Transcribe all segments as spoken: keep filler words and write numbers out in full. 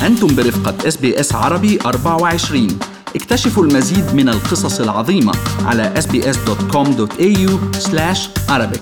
أنتم برفقة إس بي إس عربي أربعة وعشرين. اكتشفوا المزيد من القصص العظيمة على إس بي إس دوت كوم دوت إيه يو سلاش عربيك.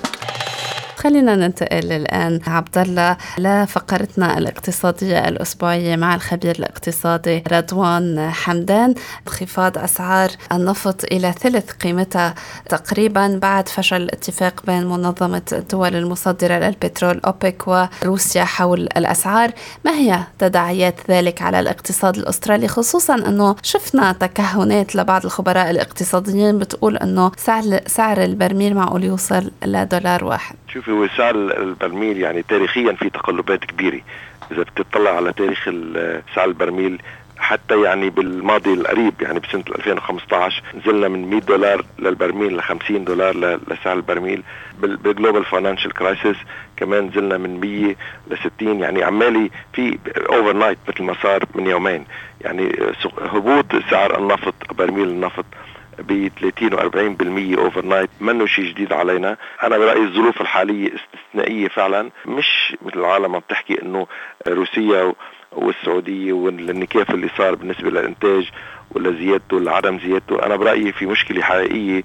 خلينا ننتقل الآن عبد الله لفقرتنا الاقتصادية الأسبوعية مع الخبير الاقتصادي رضوان حمدان. انخفاض أسعار النفط إلى ثلث قيمتها تقريبا بعد فشل الاتفاق بين منظمة الدول المصدرة للبترول أوبك وروسيا حول الأسعار. ما هي تداعيات ذلك على الاقتصاد الأسترالي، خصوصا أنه شفنا تكهنات لبعض الخبراء الاقتصاديين بتقول أنه سعر سعر البرميل معقول يوصل لدولار واحد؟ شوفي، هو سعر البرميل يعني تاريخيا في تقلبات كبيرة. إذا بتطلع على تاريخ سعر البرميل حتى يعني بالماضي القريب، يعني بسنة ألفين وخمسة عشر نزلنا من مئة دولار للبرميل ل خمسين دولار لسعر البرميل. بالجلوبال فاينانشال كرايسيس كمان نزلنا من مية ل ستين، يعني عمالي في اوفر نايت مثل ما صار من يومين. يعني هبوط سعر النفط، برميل النفط ب ثلاثين وأربعين بالمية اوفر نايت، منه شيء جديد علينا. انا برأيي الظروف الحالية استثنائية فعلا، مش مثل العالم عم تحكي انه روسيا والسعودية والنكاف اللي صار بالنسبة للإنتاج ولا زيادته ولا عدم زيادته. أنا برأيي في مشكلة حقيقية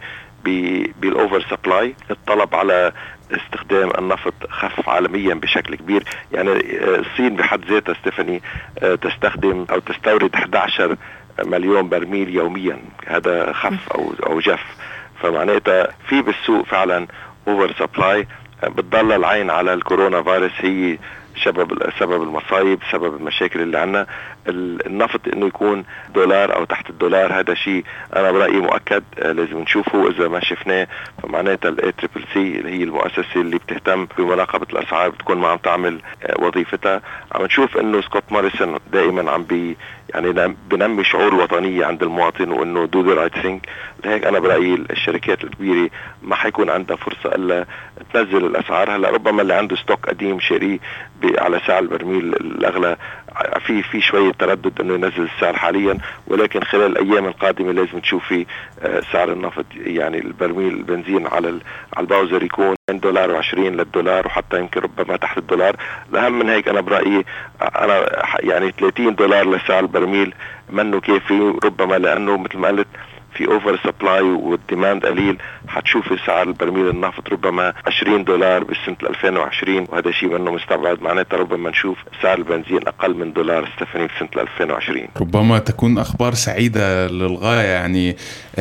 بالأوفر سبلاي. الطلب على استخدام النفط خف عالميا بشكل كبير. يعني الصين بحد ذاتها ستيفاني تستخدم أو تستورد أحد عشر مليون برميل يوميا، هذا خف أو أو جف. فمعناتها في بالسوق فعلا أوفر سبلاي. بتضل العين على الكورونا فيروس هي سبب سبب المصايب، سبب المشاكل اللي عنا. النفط انه يكون دولار او تحت الدولار هذا شيء انا برأيي مؤكد لازم نشوفه. اذا ما شفناه فمعناتها الاي تريبل سي اللي هي المؤسسة اللي بتهتم بمراقبة الاسعار بتكون ما عم تعمل وظيفتها. عم نشوف انه سكوت موريسون دائما عم بي يعني بنمي شعور الوطنية عند المواطن وانه دو ذا رايت ثينج. لهيك انا برأيي الشركات الكبيرة ما حيكون عندها فرصة الا تنزل الاسعار. هلا ربما اللي عنده ستوك قديم شاريه على سعر البرميل الاغلى في في شويه تردد انه ينزل السعر حاليا، ولكن خلال الايام القادمه لازم تشوفي سعر النفط يعني البرميل البنزين على على الباوزر يكون من دولار وعشرين للدولار، وحتى يمكن ربما تحت الدولار. الاهم من هيك انا برايي انا يعني ثلاثين دولار لسعر البرميل منه كافي، ربما لانه مثل ما قلت في اوفر سبلاي والديماند قليل. حتشوفي سعر البرميل النفط ربما عشرين دولار بسنة ألفين وعشرين، وهذا شيء منه مستبعد. معناتها ربما نشوف سعر البنزين أقل من دولار ستفاني بسنة ألفين وعشرين. ربما تكون أخبار سعيدة للغاية. يعني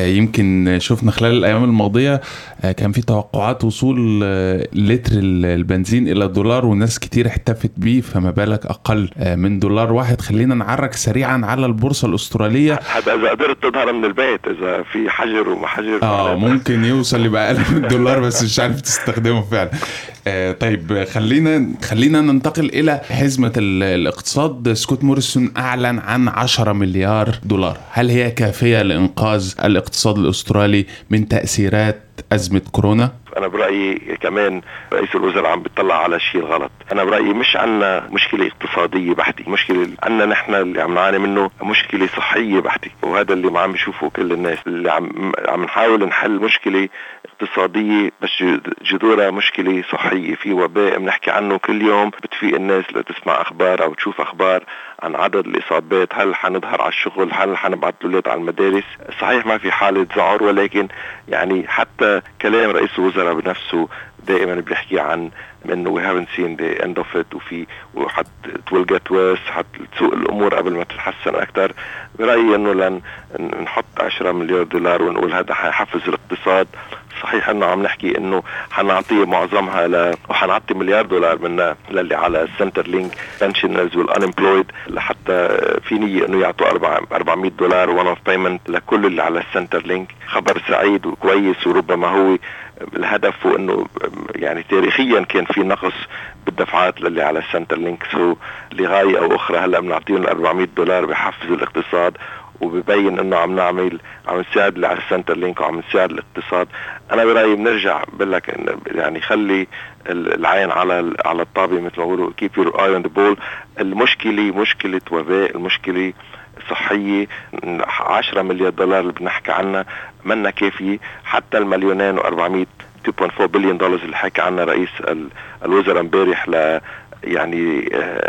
يمكن شفنا خلال الأيام الماضية كان في توقعات وصول لتر البنزين إلى دولار، والناس كتير احتفت بيه، فما بالك أقل من دولار واحد. خلينا نعرك سريعا على البورصة الأسترالية. هذا إذا قدرت تظهر من البيت، إذا في حجر وما حجر آه ممكن يوصل يبقى أقل من دولار بس مش عارف تستخدمه فعلا. آه طيب خلينا خلينا ننتقل إلى حزمة الاقتصاد. سكوت موريسون أعلن عن عشرة مليار دولار. هل هي كافية لإنقاذ الاقتصاد الأسترالي من تأثيرات أزمة كورونا؟ أنا برأيي كمان رئيس الوزراء عم بيطلع على شيء غلط. أنا برأيي مش عنا مشكلة اقتصادية بحتة، مشكلة عنا نحن اللي عم نعاني منه مشكلة صحية بحتة، وهذا اللي ما عم بيشوفه كل الناس. اللي عم عم نحاول نحل مشكلة اقتصادية بس جذورها مشكلة صحية. في وباء بنحكي عنه كل يوم، بتفيق الناس لتسمع أخبار أو تشوف أخبار عن عدد الإصابات، هل حنظهر على الشغل، هل حنبعث الأولاد على المدارس. صحيح ما في حالة ذعر، ولكن يعني حتى كلام رئيس الوزراء بنفسه دائما بيحكي عن انه we haven't seen the end of it، وفي وحت it will get worse، حت تسوء الامور قبل ما تتحسن اكثر. برأيي انه لن نحط عشرة مليار دولار ونقول هذا حيحفز الاقتصاد. صحيح انه عم نحكي انه حنعطيه معظمها ل وحنعطي مليار دولار منها للي على السنتر لينك بنشنرز والانمبلويد، لحتى في نية انه يعطوا أربعمية دولار وان اوف بيمنت لكل اللي على السنتر لينك. خبر سعيد وكويس، وربما هو الهدف هو انه يعني تاريخيا كان في نقص بالدفعات للي على السنتر لينك، سو لغاية او اخرى هلا بنعطيهم أربعمية دولار بحفز الاقتصاد، وبيبين انه عم نعمل عم نساعد اللي على السنتر لينك وعم نساعد الاقتصاد. انا برأيي بنرجع بقولك يعني خلي العين على على الطابة مثل ما بيقولوا keep your eye on the ball. المشكلة مشكلة وباء، المشكلة صحية. عشرة مليار دولار اللي بنحكي عنها منا كافية. حتى المليونين وأربعمية اثنين فاصلة أربعة بليون دولار اللي حكى عنها رئيس الوزراء امبارح ل يعني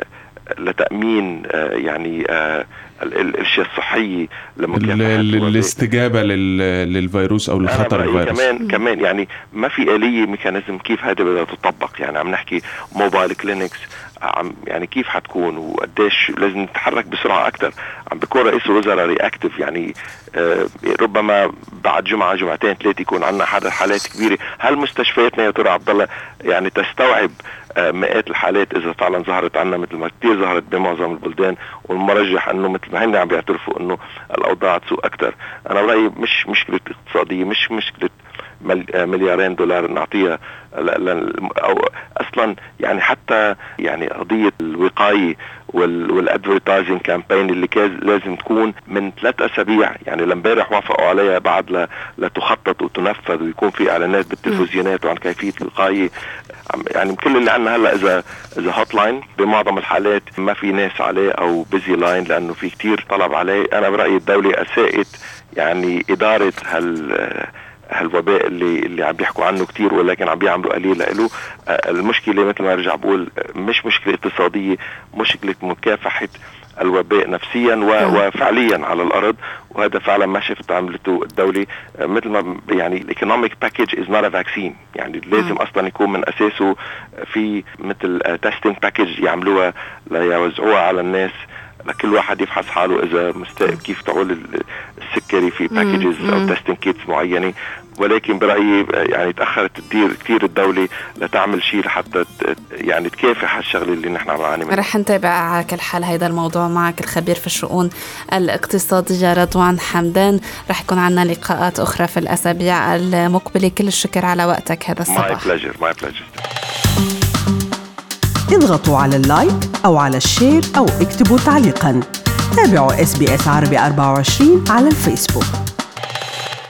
لتأمين يعني الاشياء الصحيه الاستجابه للفيروس او لخطر الفيروس. كمان كمان يعني ما في آلية ميكانيزم كيف هذا بدها تطبق. يعني عم نحكي موبايل كلينكس، عم يعني كيف حتكون وقديش لازم نتحرك بسرعه اكثر. عم بيكون رئيس الوزراء رياكتيف، يعني آه ربما بعد جمعه جمعتين ثلاثه يكون عندنا حدا حالات كبيره. هل مستشفياتنا يا ترى عبد الله يعني تستوعب آه مئات الحالات اذا فعلا ظهرت عنا مثل ما كثير ظهرت بمعظم البلدان؟ والمرجح انه مثل ما هن عم بيعترفوا انه الاوضاع تسوء اكثر. انا برايي مش مشكله اقتصاديه، مش مشكله مليارين دولار نعطيها او اصلا يعني حتى يعني قضيه الوقايه والادفيرتايزنج كامبين اللي لازم تكون من ثلاث اسابيع. يعني لامبارح وافقوا عليها بعد لتخطط وتنفذ ويكون في اعلانات بالتلفزيونات وعن كيفيه الوقايه. يعني كل اللي عندنا هلا اذا اذا هوت لاين، بمعظم الحالات ما في ناس عليه او بيزي لاين لانه في كتير طلب عليه. انا برايي الدوله اساءت يعني اداره هال هالوباء اللي اللي عم بيحكوا عنه كتير ولكن عم بيعملوا قليل له. المشكله مثل ما ارجع بقول مش مشكله اقتصاديه، مشكله مكافحه الوباء نفسيا وفعليا على الارض. وهذا فعلا ما شفت عملته الدوله. مثل ما يعني الايكونوميك باكج از نوت ا فاكسين، يعني لازم اصلا يكون من اساسه في مثل تيستينج باكج يعملوها ليوزعوها على الناس، لكل واحد يفحص حاله اذا مستائب كيف تعول السكري في باكجز او تيستينج كيتس معينه. ولكن برأيي يعني تأخرت كثير كثير الدولة لتعمل شيء لحتى يعني تكافح هالشغله اللي نحن عم نعاني منها. رح نتابع على كل حال هيدا الموضوع معك الخبير في الشؤون الاقتصادية رضوان حمدان. رح يكون عنا لقاءات أخرى في الأسابيع المقبلة. كل الشكر على وقتك هذا الصباح. My pleasure, my pleasure. اضغطوا على اللايك أو على الشير أو اكتبوا تعليقا. تابعوا إس بي إس عربي أربعة وعشرين على الفيسبوك.